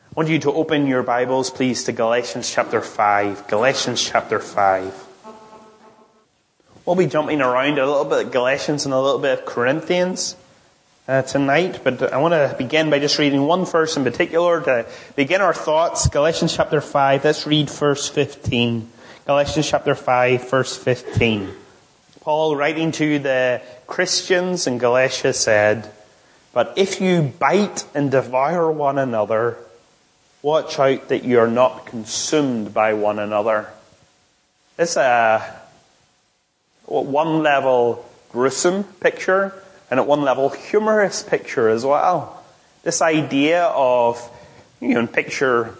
I want you to open your Bibles, please, to Galatians chapter 5. Galatians chapter 5. We'll be jumping around a little bit of Galatians and a little bit of Corinthians tonight, but I want to begin by just reading one verse in particular to begin our thoughts. Galatians chapter 5, let's read verse 15. Galatians chapter 5, verse 15. Paul, writing to the Christians in Galatia, said, "But if you bite and devour one another, watch out that you are not consumed by one another." It's a one level gruesome picture, and at one level humorous picture as well. This idea of, picture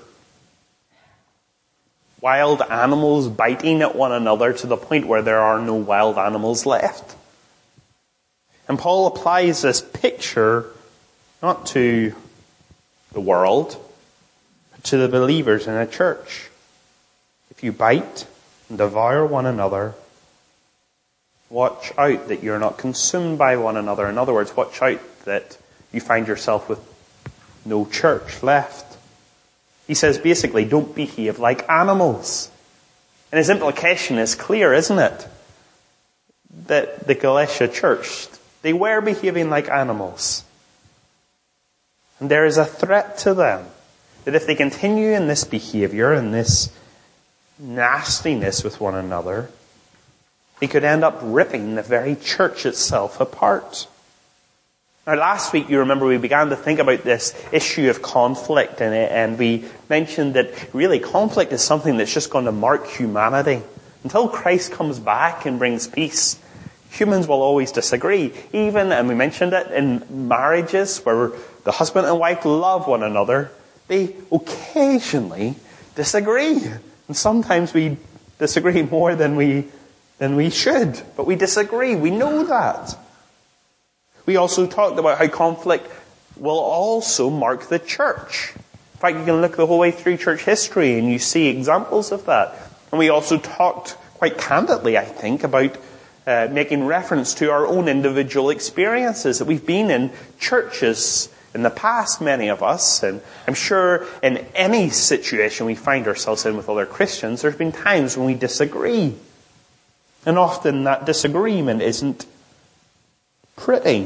wild animals biting at one another to the point where there are no wild animals left. And Paul applies this picture not to the world, but to the believers in a church. If you bite and devour one another, watch out that you're not consumed by one another. In other words, watch out that you find yourself with no church left. He says basically, don't behave like animals. And his implication is clear, isn't it? That the Galatia church, they were behaving like animals. And there is a threat to them that if they continue in this behavior and this nastiness with one another, they could end up ripping the very church itself apart. Now last week, you remember, we began to think about this issue of conflict and we mentioned that really conflict is something that's just going to mark humanity. Until Christ comes back and brings peace, humans will always disagree. Even, and we mentioned it, in marriages where the husband and wife love one another, they occasionally disagree. And sometimes we disagree more than we should. But we disagree. We know that. We also talked about how conflict will also mark the church. In fact, you can look the whole way through church history and you see examples of that. And we also talked quite candidly, I think, about making reference to our own individual experiences, that we've been in churches in the past, many of us, and I'm sure in any situation we find ourselves in with other Christians, there's been times when we disagree. And often that disagreement isn't pretty.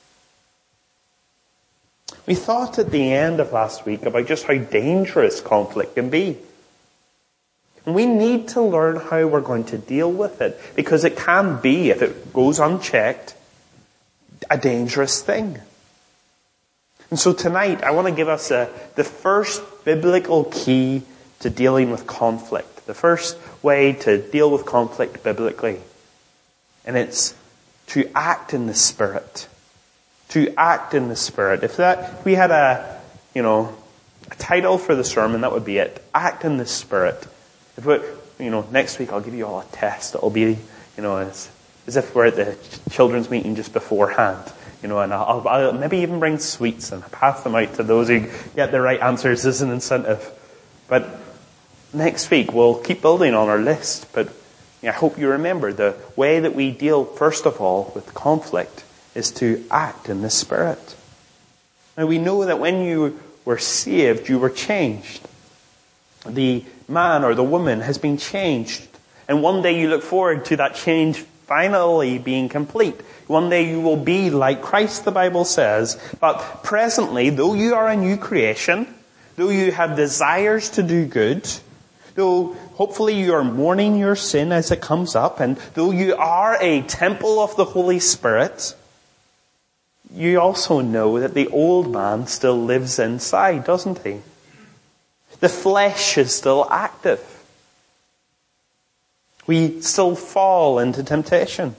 We thought at the end of last week about just how dangerous conflict can be. And we need to learn how we're going to deal with it, because it can be, if it goes unchecked, a dangerous thing. And so tonight, I want to give us the first biblical key to dealing with conflict. The first way to deal with conflict biblically. And it's to act in the Spirit. To act in the Spirit. If we had a title for the sermon, that would be it. Act in the Spirit. Next week I'll give you all a test. It'll be, as if we're at the children's meeting just beforehand. And I'll maybe even bring sweets and pass them out to those who get the right answers as an incentive. But next week we'll keep building on our list. But I hope you remember the way that we deal, first of all, with conflict is to act in the Spirit. Now we know that when you were saved, you were changed. The man or the woman has been changed. And one day you look forward to that change finally being complete. One day you will be like Christ, the Bible says. But presently, though you are a new creation, though you have desires to do good, though hopefully you are mourning your sin as it comes up, and though you are a temple of the Holy Spirit, you also know that the old man still lives inside, doesn't he? The flesh is still active. We still fall into temptation.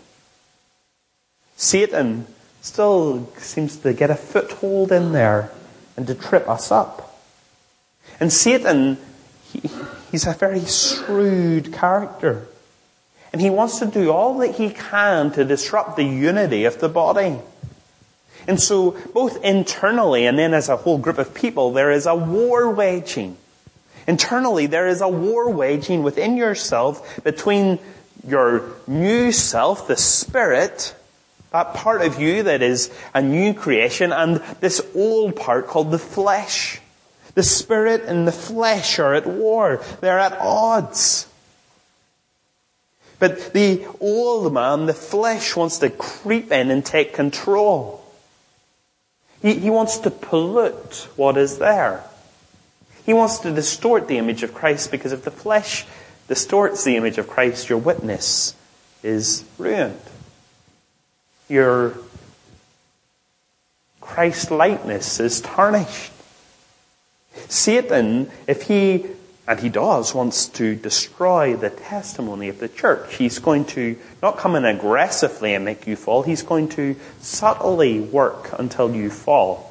Satan still seems to get a foothold in there and to trip us up. And Satan, he's a very shrewd character. And he wants to do all that he can to disrupt the unity of the body. And so, both internally and then as a whole group of people, there is a war waging. Internally, there is a war waging within yourself between your new self, the Spirit, that part of you that is a new creation, and this old part called the flesh. The spirit and the flesh are at war. They're at odds. But the old man, the flesh, wants to creep in and take control. He wants to pollute what is there. He wants to distort the image of Christ, because if the flesh distorts the image of Christ, your witness is ruined. Your Christ-likeness is tarnished. Satan, if he, and he does, wants to destroy the testimony of the church, he's going to not come in aggressively and make you fall. He's going to subtly work until you fall.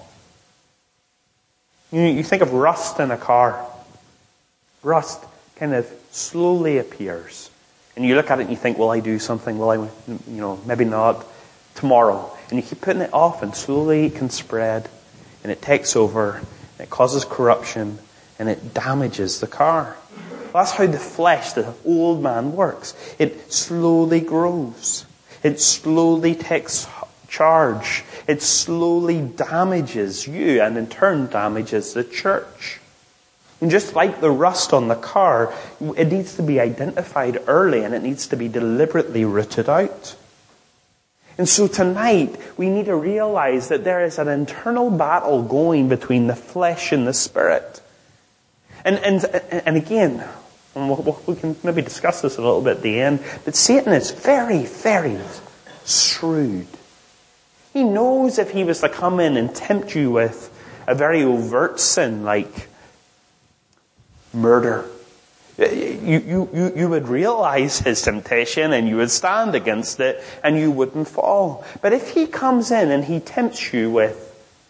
You think of rust in a car. Rust kind of slowly appears. And you look at it and you think, will I do something? Will I, maybe not tomorrow. And you keep putting it off, and slowly it can spread. And it takes over. And it causes corruption. And it damages the car. That's how the flesh, the old man, works. It slowly grows. It slowly takes charge. It slowly damages you, and in turn damages the church. And just like the rust on the car, it needs to be identified early, and it needs to be deliberately rooted out. And so tonight, we need to realize that there is an internal battle going between the flesh and the spirit. And again, we can maybe discuss this a little bit at the end, but Satan is very, very shrewd. He knows if he was to come in and tempt you with a very overt sin like murder, you would realize his temptation and you would stand against it and you wouldn't fall. But if he comes in and he tempts you with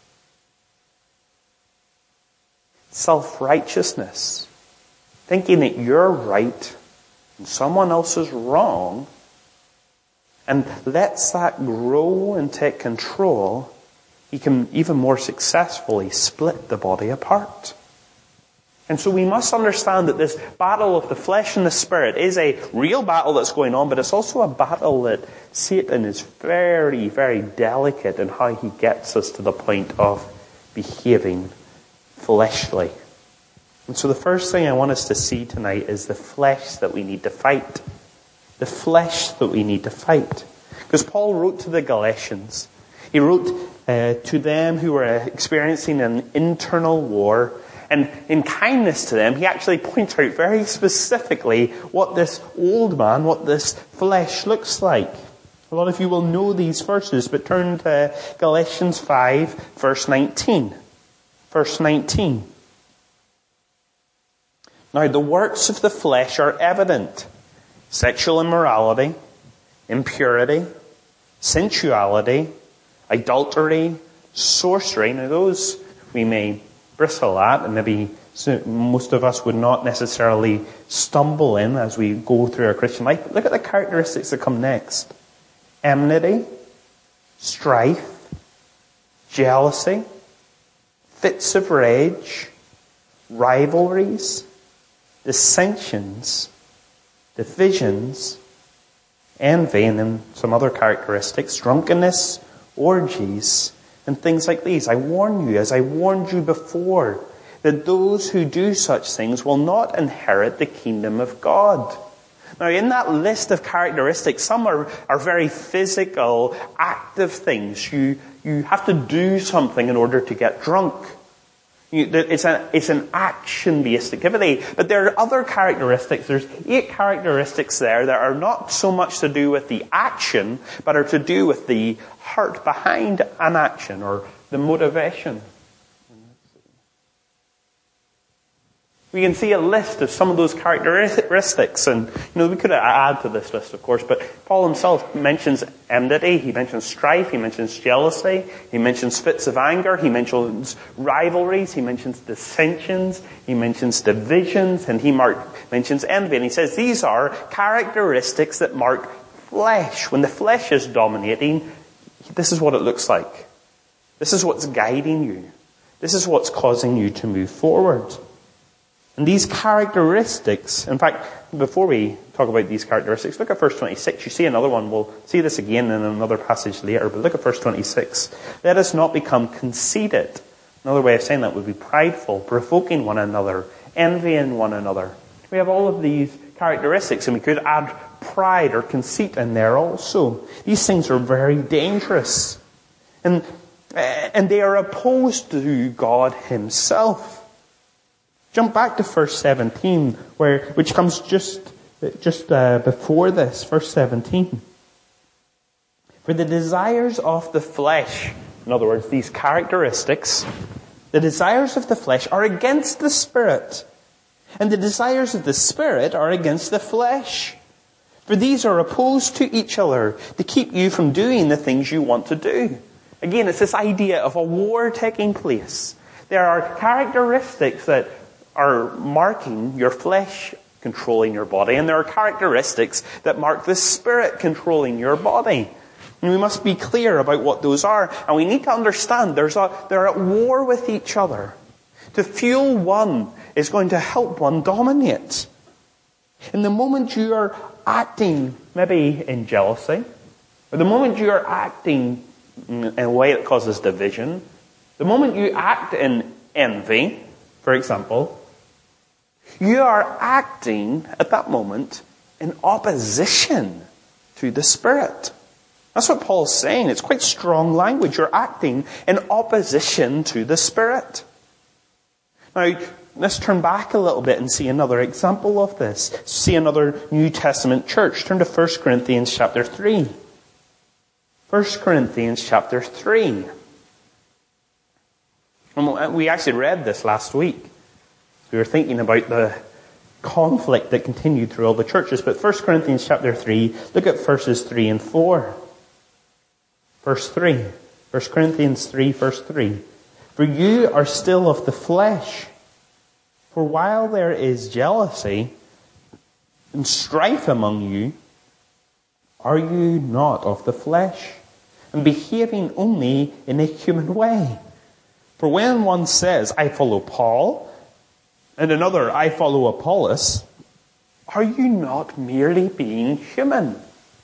self-righteousness, thinking that you're right and someone else is wrong, and lets that grow and take control, he can even more successfully split the body apart. And so we must understand that this battle of the flesh and the spirit is a real battle that's going on, but it's also a battle that Satan is very, very delicate in how he gets us to the point of behaving fleshly. And so the first thing I want us to see tonight is the flesh that we need to fight. The flesh that we need to fight. Because Paul wrote to the Galatians. He wrote to them who were experiencing an internal war. And in kindness to them, he actually points out very specifically what this old man, what this flesh looks like. A lot of you will know these verses, but turn to Galatians 5, verse 19. Verse 19. Now the works of the flesh are evident: sexual immorality, impurity, sensuality, adultery, sorcery. Now those we may bristle at, and maybe most of us would not necessarily stumble in as we go through our Christian life. But look at the characteristics that come next: enmity, strife, jealousy, fits of rage, rivalries, dissensions, divisions, envy, and then some other characteristics, drunkenness, orgies, and things like these. I warn you, as I warned you before, that those who do such things will not inherit the kingdom of God. Now, in that list of characteristics, some are very physical, active things. You have to do something in order to get drunk. It's an action-based activity. But there are other characteristics. There's 8 characteristics there that are not so much to do with the action, but are to do with the heart behind an action, or the motivation. We can see a list of some of those characteristics, and we could add to this list, of course, but Paul himself mentions enmity, he mentions strife, he mentions jealousy, he mentions fits of anger, he mentions rivalries, he mentions dissensions, he mentions divisions, and he mentions envy. And he says these are characteristics that mark flesh. When the flesh is dominating, this is what it looks like. This is what's guiding you. This is what's causing you to move forward. And these characteristics, in fact, before we talk about these characteristics, look at verse 26. You see another one. We'll see this again in another passage later, but look at verse 26. Let us not become conceited. Another way of saying that would be prideful, provoking one another, envying one another. We have all of these characteristics, and we could add pride or conceit in there also. These things are very dangerous. And they are opposed to God himself. Jump back to verse 17, which comes just before this, verse 17. For the desires of the flesh, in other words, these characteristics, the desires of the flesh are against the Spirit, and the desires of the Spirit are against the flesh. For these are opposed to each other to keep you from doing the things you want to do. Again, it's this idea of a war taking place. There are characteristics that are marking your flesh controlling your body, and there are characteristics that mark the Spirit controlling your body. And we must be clear about what those are. And we need to understand they're at war with each other. To fuel one is going to help one dominate. And the moment you are acting maybe in jealousy, or the moment you are acting in a way that causes division, the moment you act in envy, for example, you are acting at that moment in opposition to the Spirit. That's what Paul's saying. It's quite strong language. You're acting in opposition to the Spirit. Now, let's turn back a little bit and see another example of this. See another New Testament church. Turn to 1 Corinthians chapter 3. 1 Corinthians chapter 3. And we actually read this last week. We were thinking about the conflict that continued through all the churches. But 1 Corinthians chapter 3, look at verses 3 and 4. Verse 3. 1 Corinthians 3, verse 3. For you are still of the flesh. For while there is jealousy and strife among you, are you not of the flesh, and behaving only in a human way? For when one says, I follow Paul, and another, I follow Apollos, are you not merely being human?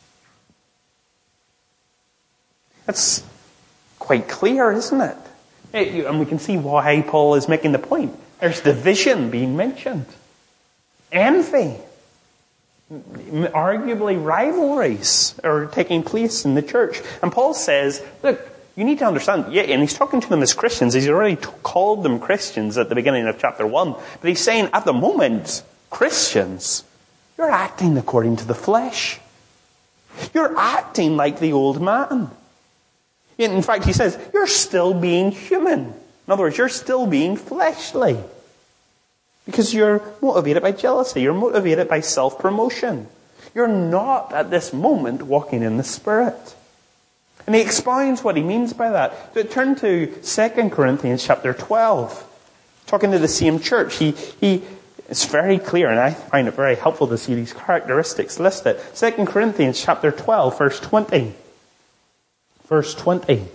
That's quite clear, isn't it? And we can see why Paul is making the point. There's division being mentioned. Envy. Arguably rivalries are taking place in the church. And Paul says, look, you need to understand, yeah, and he's talking to them as Christians. He's already called them Christians at the beginning of chapter 1. But he's saying, at the moment, Christians, you're acting according to the flesh. You're acting like the old man. In fact, he says, you're still being human. In other words, you're still being fleshly. Because you're motivated by jealousy. You're motivated by self-promotion. You're not, at this moment, walking in the Spirit. And he expounds what he means by that. So turn to 2 Corinthians chapter 12. Talking to the same church. It's very clear, and I find it very helpful to see these characteristics listed. 2 Corinthians chapter 12, verse 20. Verse 20.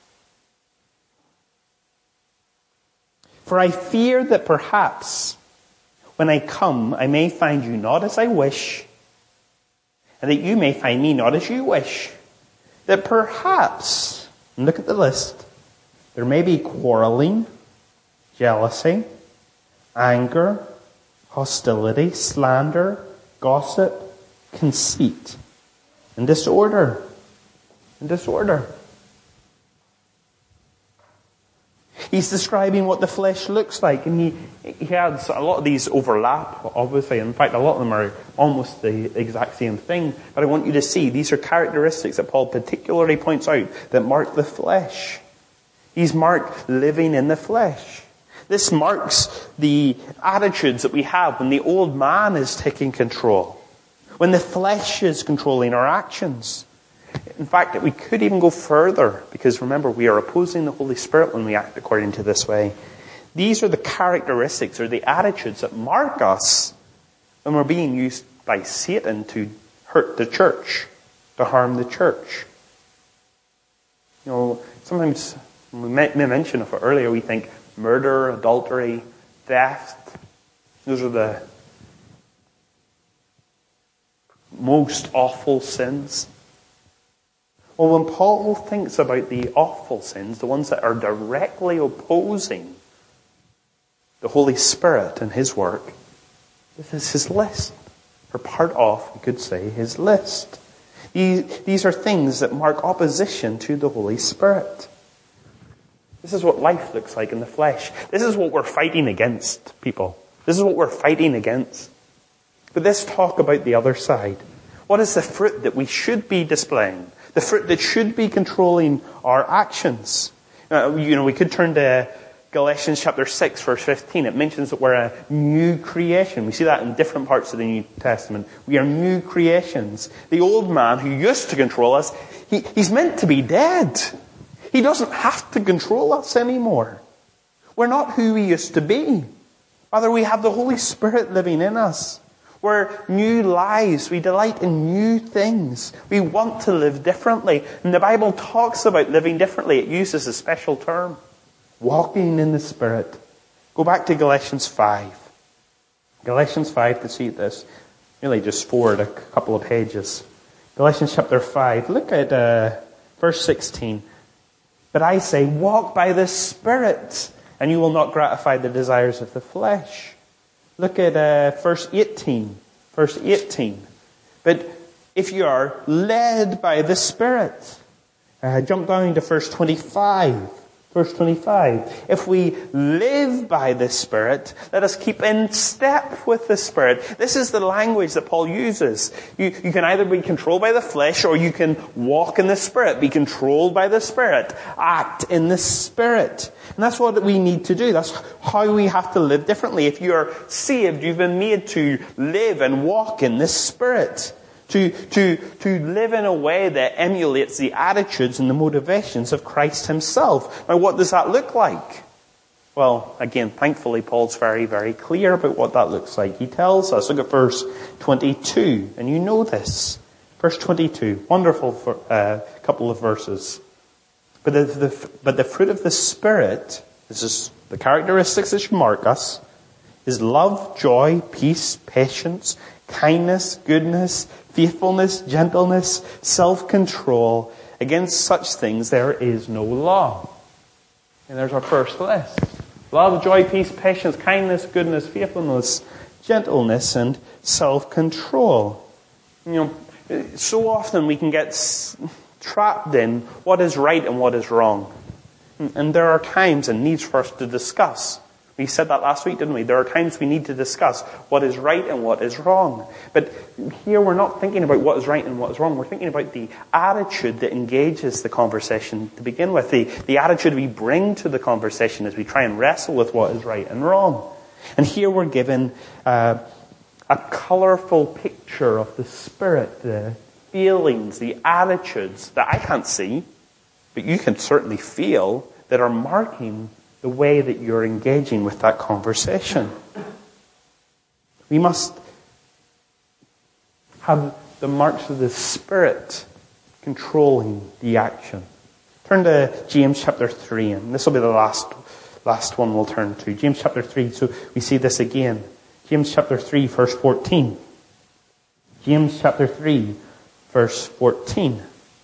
For I fear that perhaps when I come, I may find you not as I wish, and that you may find me not as you wish. That perhaps, and look at the list, there may be quarreling, jealousy, anger, hostility, slander, gossip, conceit, and disorder. He's describing what the flesh looks like, and he has a lot of these overlap, obviously. In fact, a lot of them are almost the exact same thing. But I want you to see, these are characteristics that Paul particularly points out that mark the flesh. He's marked living in the flesh. This marks the attitudes that we have when the old man is taking control, when the flesh is controlling our actions. In fact, we could even go further, because remember, we are opposing the Holy Spirit when we act according to this way. These are the characteristics or the attitudes that mark us when we're being used by Satan to hurt the church, to harm the church. You know, sometimes when we mentioned it earlier, we think murder, adultery, theft. Those are the most awful sins. Well, when Paul thinks about the awful sins, the ones that are directly opposing the Holy Spirit and his work, this is his list. Or part of, we could say, his list. These are things that mark opposition to the Holy Spirit. This is what life looks like in the flesh. This is what we're fighting against, people. This is what we're fighting against. But let's talk about the other side. What is the fruit that we should be displaying? The fruit that should be controlling our actions? We could turn to Galatians chapter 6, verse 15. It mentions that we're a new creation. We see that in different parts of the New Testament. We are new creations. The old man who used to control us, he's meant to be dead. He doesn't have to control us anymore. We're not who we used to be. Rather, we have the Holy Spirit living in us. We're new lives. We delight in new things. We want to live differently. And the Bible talks about living differently. It uses a special term. Walking in the Spirit. Go back to Galatians 5. Galatians 5 to see this. Really just forward a couple of pages. Galatians chapter 5. Look at verse 16. But I say, walk by the Spirit, and you will not gratify the desires of the flesh. Look at verse 18. Verse 18. But if you are led by the Spirit, jump down to verse 25. Verse 25. If we live by the Spirit, let us keep in step with the Spirit. This is the language that Paul uses. You can either be controlled by the flesh or you can walk in the Spirit, be controlled by the Spirit, act in the Spirit. And that's what we need to do. That's how we have to live differently. If you are saved, you've been made to live and walk in the Spirit. To live in a way that emulates the attitudes and the motivations of Christ himself. Now, what does that look like? Well, again, thankfully, Paul's very, very clear about what that looks like. He tells us, look at verse 22, and you know this. Verse 22, wonderful couple of verses. But the fruit of the Spirit, this is the characteristics that should mark us, is love, joy, peace, patience, kindness, goodness, faithfulness, gentleness, self-control. Against such things there is no law. And there's our first list. Love, joy, peace, patience, kindness, goodness, faithfulness, gentleness, and self-control. So often we can get trapped in what is right and what is wrong. And there are times and needs for us to discuss. We said that last week, didn't we? There are times we need to discuss what is right and what is wrong. But here we're not thinking about what is right and what is wrong. We're thinking about the attitude that engages the conversation to begin with. The attitude we bring to the conversation as we try and wrestle with what is right and wrong. And here we're given a colourful picture of the Spirit, the feelings, the attitudes that I can't see, but you can certainly feel, that are marking the way that you're engaging with that conversation. We must have the marks of the Spirit controlling the action. Turn to James chapter 3, and this will be the last one we'll turn to. James chapter 3, so we see this again. James chapter 3, verse 14. James chapter 3, verse 14.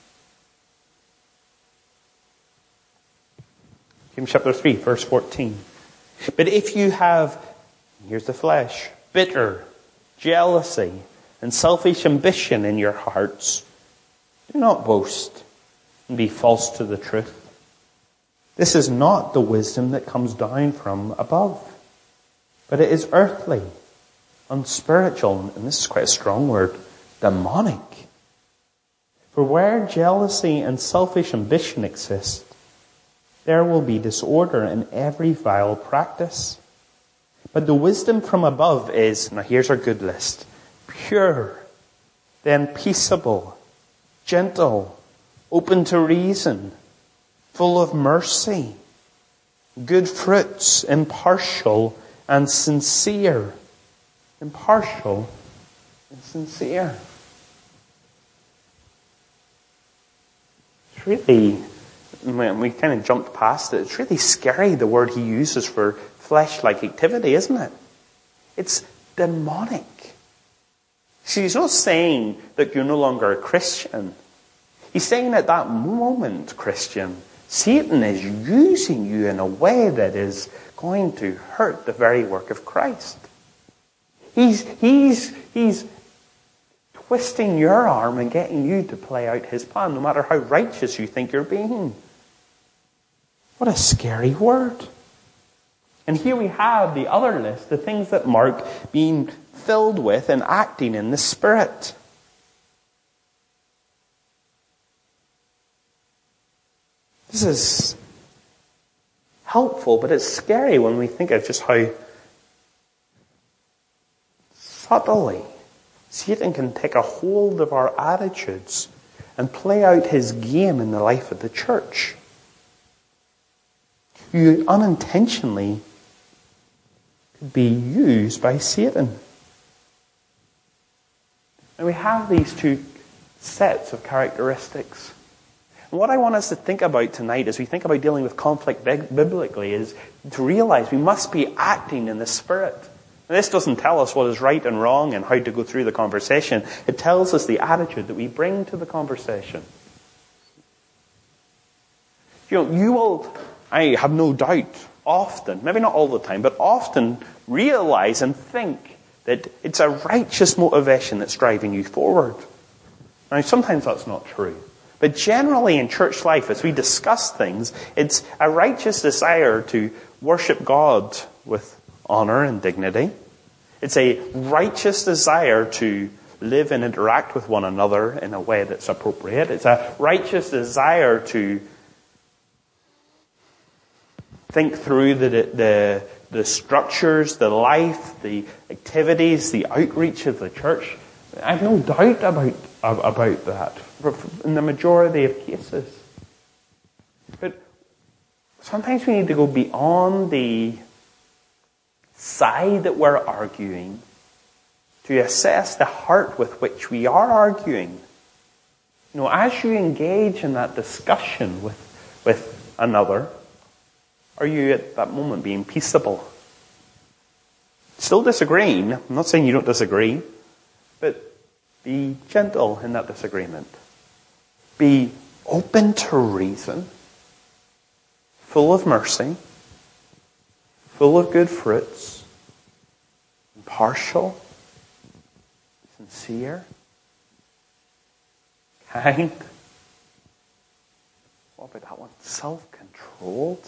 James chapter 3, verse 14. But if you have, here's the flesh, bitter, jealousy, and selfish ambition in your hearts, do not boast and be false to the truth. This is not the wisdom that comes down from above, but it is earthly, unspiritual, and this is quite a strong word, demonic. For where jealousy and selfish ambition exist, there will be disorder in every vile practice. But the wisdom from above is, now here's our good list, pure, then peaceable, gentle, open to reason, full of mercy, good fruits, impartial and sincere. Impartial and sincere. It's really, we kind of jumped past it. It's really scary, the word he uses for flesh-like activity, isn't it? It's demonic. See, he's not saying that you're no longer a Christian. He's saying at that moment, Christian, Satan is using you in a way that is going to hurt the very work of Christ. He's twisting your arm and getting you to play out his plan, no matter how righteous you think you're being. What a scary word. And here we have the other list, the things that mark being filled with and acting in the Spirit. This is helpful, but it's scary when we think of just how subtly Satan can take a hold of our attitudes and play out his game in the life of the church. You unintentionally could be used by Satan. And we have these two sets of characteristics. And what I want us to think about tonight as we think about dealing with conflict biblically is to realize we must be acting in the Spirit. And this doesn't tell us what is right and wrong and how to go through the conversation. It tells us the attitude that we bring to the conversation. You will, I have no doubt, often, maybe not all the time, but often realize and think that it's a righteous motivation that's driving you forward. Now, sometimes that's not true. But generally in church life, as we discuss things, it's a righteous desire to worship God with honor and dignity. It's a righteous desire to live and interact with one another in a way that's appropriate. It's a righteous desire to think through the structures, the life, the activities, the outreach of the church. I have no doubt about that in the majority of cases. But sometimes we need to go beyond the side that we're arguing to assess the heart with which we are arguing. As you engage in that discussion with another, are you at that moment being peaceable? Still disagreeing. I'm not saying you don't disagree, but be gentle in that disagreement. Be open to reason, full of mercy, full of good fruits, impartial, sincere, kind. What about that one? Self-controlled.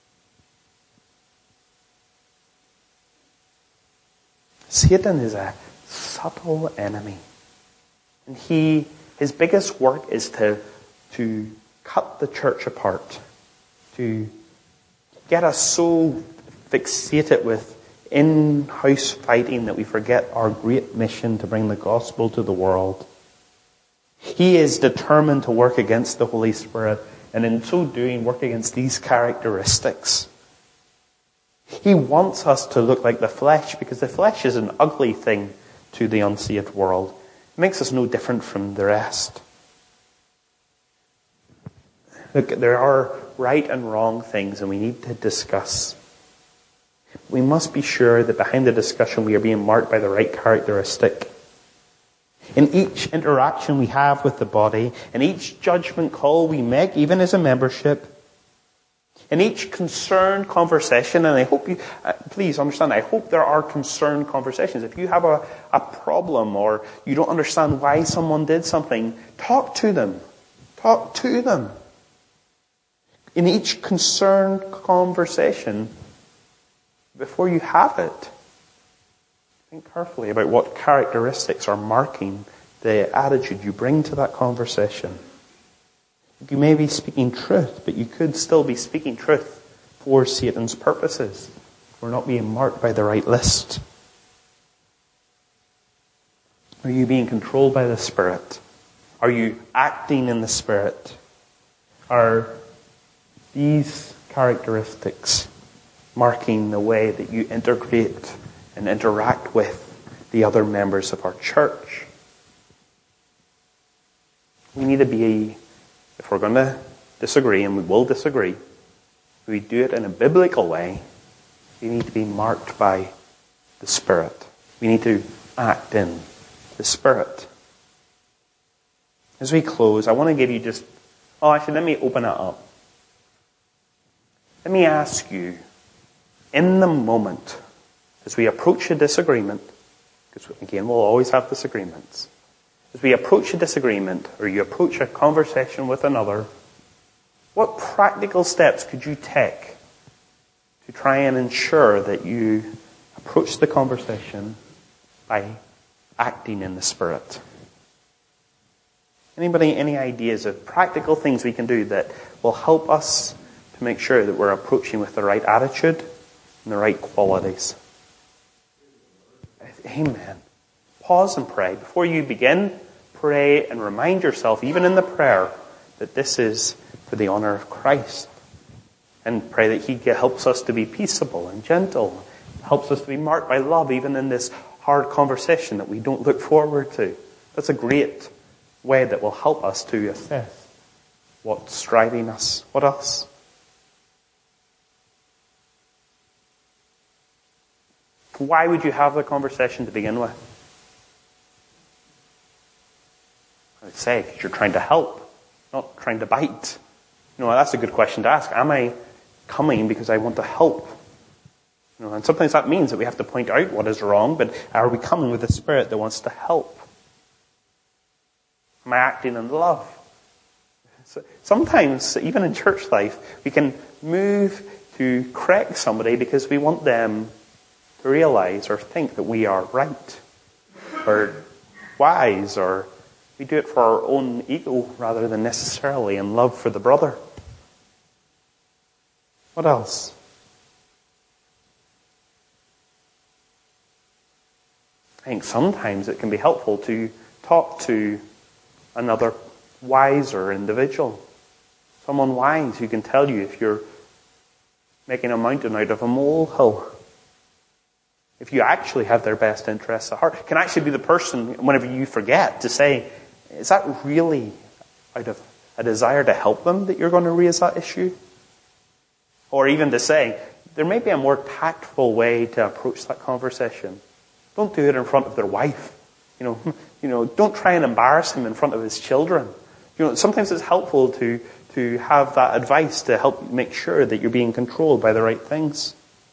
Satan is a subtle enemy. And his biggest work is to cut the church apart, to get us so fixated with in-house fighting that we forget our great mission to bring the gospel to the world. He is determined to work against the Holy Spirit, and in so doing, work against these characteristics. He wants us to look like the flesh, because the flesh is an ugly thing to the unsaved world. It makes us no different from the rest. Look, there are right and wrong things, and we need to discuss. We must be sure that behind the discussion we are being marked by the right characteristic. In each interaction we have with the body, in each judgment call we make, even as a membership, in each concerned conversation, and I hope you, please understand, I hope there are concerned conversations. If you have a problem or you don't understand why someone did something, talk to them. Talk to them. In each concerned conversation, before you have it, think carefully about what characteristics are marking the attitude you bring to that conversation. You may be speaking truth, but you could still be speaking truth for Satan's purposes. We're not being marked by the right list. Are you being controlled by the Spirit? Are you acting in the Spirit? Are these characteristics marking the way that you integrate and interact with the other members of our church? We need to be, if we're going to disagree, and we will disagree, if we do it in a biblical way, we need to be marked by the Spirit. We need to act in the Spirit. As we close, I want to give you let me open it up. Let me ask you, in the moment, as we approach a disagreement, because again, we'll always have disagreements. As we approach a disagreement, or you approach a conversation with another, what practical steps could you take to try and ensure that you approach the conversation by acting in the Spirit? Anybody, any ideas of practical things we can do that will help us to make sure that we're approaching with the right attitude and the right qualities? Amen. Pause and pray. Before you begin, pray and remind yourself, even in the prayer, that this is for the honor of Christ. And pray that He helps us to be peaceable and gentle, helps us to be marked by love, even in this hard conversation that we don't look forward to. That's a great way that will help us to assess what's driving us. What else? Why would you have the conversation to begin with? I'd say, because you're trying to help, not trying to bite. That's a good question to ask. Am I coming because I want to help? And sometimes that means that we have to point out what is wrong, but are we coming with a spirit that wants to help? Am I acting in love? So sometimes, even in church life, we can move to correct somebody because we want them to realize or think that we are right, or wise, or we do it for our own ego rather than necessarily in love for the brother. What else? I think sometimes it can be helpful to talk to another wiser individual. Someone wise who can tell you if you're making a mountain out of a molehill. If you actually have their best interests at heart. Can actually be the person, whenever you forget, to say, is that really out of a desire to help them that you're going to raise that issue? Or even to say, there may be a more tactful way to approach that conversation. Don't do it in front of their wife. Don't try and embarrass him in front of his children. Sometimes it's helpful to have that advice to help make sure that you're being controlled by the right things.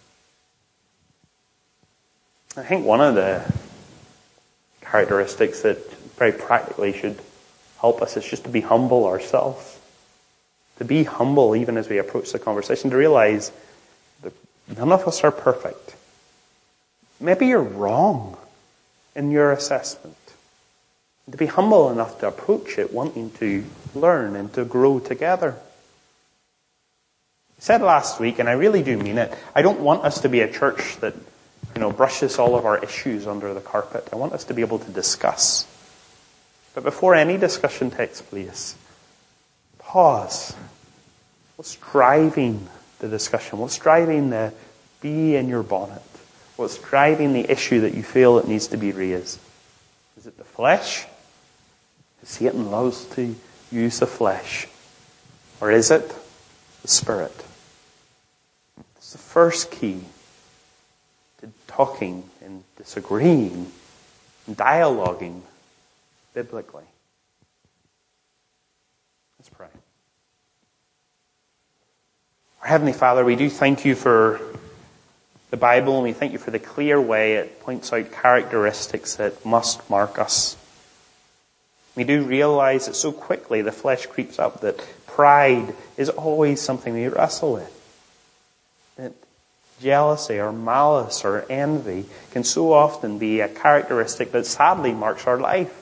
I think one of the characteristics that very practically should help us is just to be humble ourselves. To be humble even as we approach the conversation, to realize that none of us are perfect. Maybe you're wrong in your assessment. And to be humble enough to approach it, wanting to learn and to grow together. I said last week, and I really do mean it, I don't want us to be a church that brushes all of our issues under the carpet. I want us to be able to discuss. But before any discussion takes place, pause. What's driving the discussion? What's driving the bee in your bonnet? What's driving the issue that you feel it needs to be raised? Is it the flesh? Satan loves to use the flesh. Or is it the Spirit? It's the first key to talking and disagreeing and dialoguing biblically. Let's pray. Our Heavenly Father, we do thank you for the Bible, and we thank you for the clear way it points out characteristics that must mark us. We do realize that so quickly the flesh creeps up, that pride is always something we wrestle with. That jealousy or malice or envy can so often be a characteristic that sadly marks our life.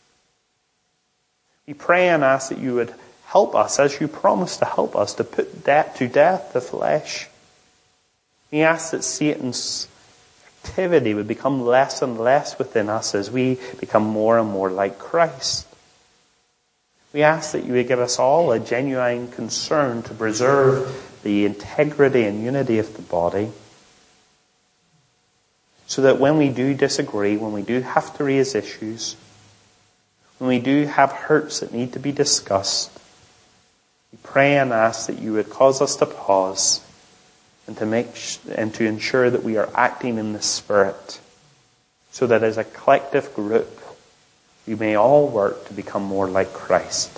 We pray and ask that you would help us, as you promised to help us, to put to death the flesh. We ask that Satan's activity would become less and less within us as we become more and more like Christ. We ask that you would give us all a genuine concern to preserve the integrity and unity of the body, so that when we do disagree, when we do have to raise issues, when we do have hurts that need to be discussed, we pray and ask that you would cause us to pause and to ensure that we are acting in the Spirit, so that as a collective group we may all work to become more like Christ.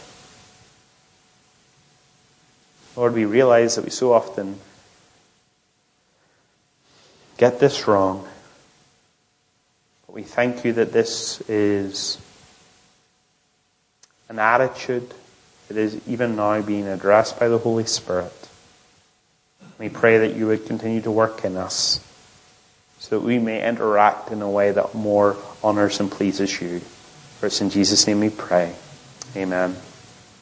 Lord, we realize that we so often get this wrong. But we thank you that this is an attitude that is even now being addressed by the Holy Spirit. We pray that you would continue to work in us so that we may interact in a way that more honors and pleases you. For it's in Jesus' name we pray. Amen.